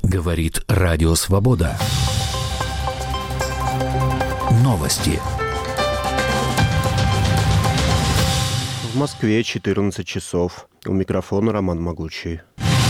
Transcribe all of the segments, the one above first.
Говорит Радио Свобода. Новости. В Москве 14 часов. У микрофона Роман Могучий.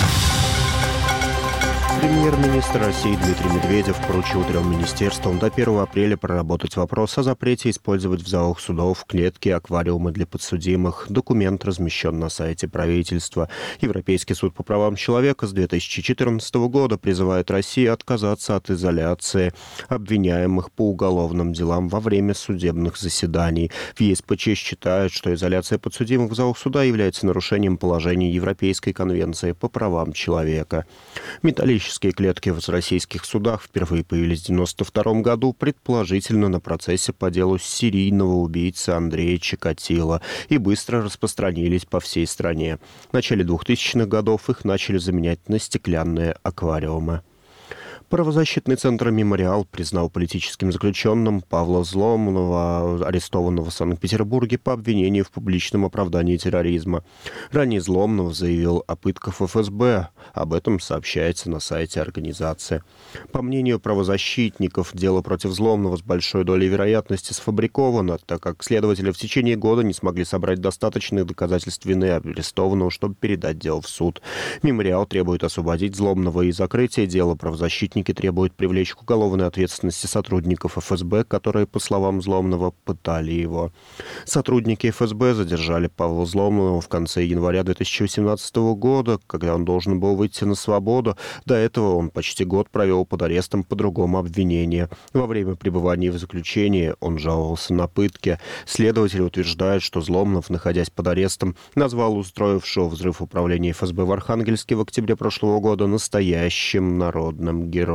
Премьер-министр России Дмитрий Медведев поручил 3 министерствам до 1 апреля проработать вопрос о запрете использовать в залах судов клетки и аквариумы для подсудимых. Документ размещен на сайте правительства. Европейский суд по правам человека с 2014 года призывает Россию отказаться от изоляции обвиняемых по уголовным делам во время судебных заседаний. В ЕСПЧ считают, что изоляция подсудимых в залах суда является нарушением положений Европейской конвенции по правам человека. Металлические клетки в российских судах впервые появились в 1992 году, предположительно на процессе по делу серийного убийцы Андрея Чикатило, и быстро распространились по всей стране. В начале 2000-х годов их начали заменять на стеклянные аквариумы. Правозащитный центр «Мемориал» признал политическим заключенным Павла Зломного, арестованного в Санкт-Петербурге по обвинению в публичном оправдании терроризма. Ранее Зломнов заявил о пытках ФСБ. Об этом сообщается на сайте организации. По мнению правозащитников, дело против Зломного с большой долей вероятности сфабриковано, так как следователи в течение года не смогли собрать достаточных доказательств вины арестованного, чтобы передать дело в суд. «Мемориал» требует освободить Зломного и закрытия дела. Правозащитники требуют привлечь к уголовной ответственности сотрудников ФСБ, которые, по словам Зломного, пытали его. Сотрудники ФСБ задержали Павла Зломного в конце января 2018 года, когда он должен был выйти на свободу. До этого он почти год провел под арестом по другому обвинению. Во время пребывания в заключении он жаловался на пытки. Следователи утверждают, что Зломнов, находясь под арестом, назвал устроившего взрыв управления ФСБ в Архангельске в октябре прошлого года настоящим народным героем.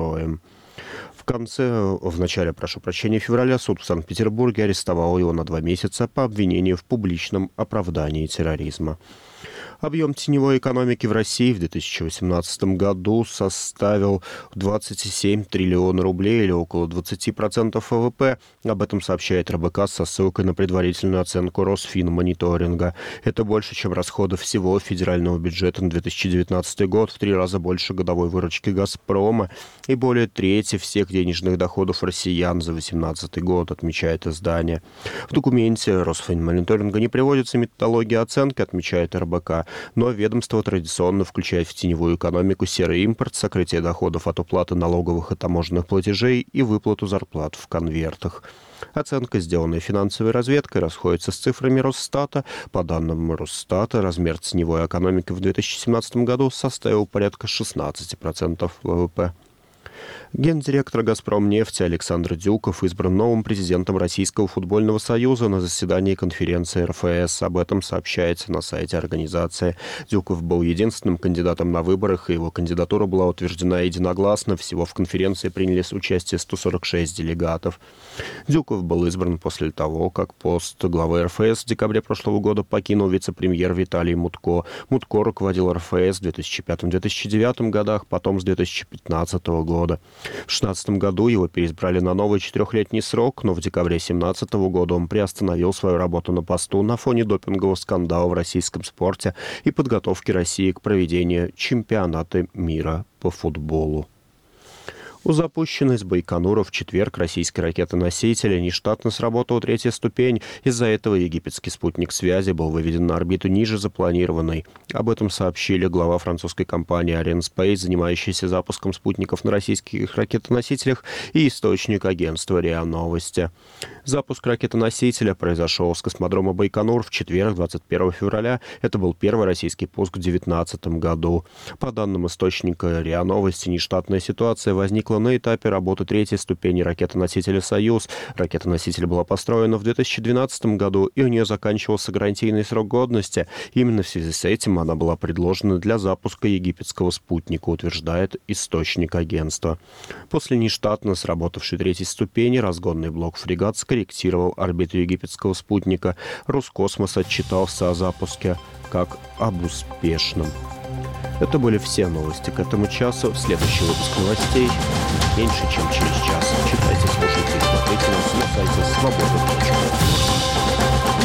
В начале февраля суд в Санкт-Петербурге арестовал его на 2 месяца по обвинению в публичном оправдании терроризма. Объем теневой экономики в России в 2018 году составил 27 триллионов рублей или около 20% ВВП. Об этом сообщает РБК со ссылкой на предварительную оценку Росфинмониторинга. Это больше, чем расходы всего федерального бюджета на 2019 год, в 3 раза больше годовой выручки «Газпрома» и более трети всех денежных доходов россиян за 2018 год, отмечает издание. В документе Росфинмониторинга не приводится методология оценки, отмечает РБК. Но ведомство традиционно включает в теневую экономику серый импорт, сокрытие доходов от уплаты налоговых и таможенных платежей и выплату зарплат в конвертах. Оценка, сделанная финансовой разведкой, расходится с цифрами Росстата. По данным Росстата, размер теневой экономики в 2017 году составил порядка 16% ВВП. Гендиректор «Газпромнефти» Александр Дюков избран новым президентом Российского футбольного союза на заседании конференции РФС. Об этом сообщается на сайте организации. Дюков был единственным кандидатом на выборах, и его кандидатура была утверждена единогласно. Всего в конференции приняли участие 146 делегатов. Дюков был избран после того, как пост главы РФС в декабре прошлого года покинул вице-премьер Виталий Мутко. Мутко руководил РФС в 2005-2009 годах, потом с 2015 года. В 2016 году его переизбрали на новый 4-летний срок, но в декабре 2017 года он приостановил свою работу на посту на фоне допингового скандала в российском спорте и подготовки России к проведению чемпионата мира по футболу. У запущенной с Байконура в четверг российской ракеты-носителя нештатно сработала 3-я ступень. Из-за этого египетский спутник связи был выведен на орбиту ниже запланированной. Об этом сообщили глава французской компании Arianespace, занимающейся запуском спутников на российских ракетоносителях, и источник агентства РИА Новости. Запуск ракетоносителя произошел с космодрома Байконур в четверг, 21 февраля. Это был первый российский пуск в 2019 году. По данным источника РИА Новости, нештатная ситуация возникла на этапе работы 3-й ступени ракетоносителя «Союз». Ракета-носитель была построена в 2012 году, и у нее заканчивался гарантийный срок годности. Именно в связи с этим она была предложена для запуска египетского спутника, утверждает источник агентства. После нештатно сработавшей 3-й ступени разгонный блок «Фрегат» скорректировал орбиту египетского спутника. Роскосмос отчитался о запуске как об успешном. Это были все новости к этому часу. Следующий выпуск новостей меньше, чем через час. Читайте, слушайте и смотрите нас на сайте свобода.ру.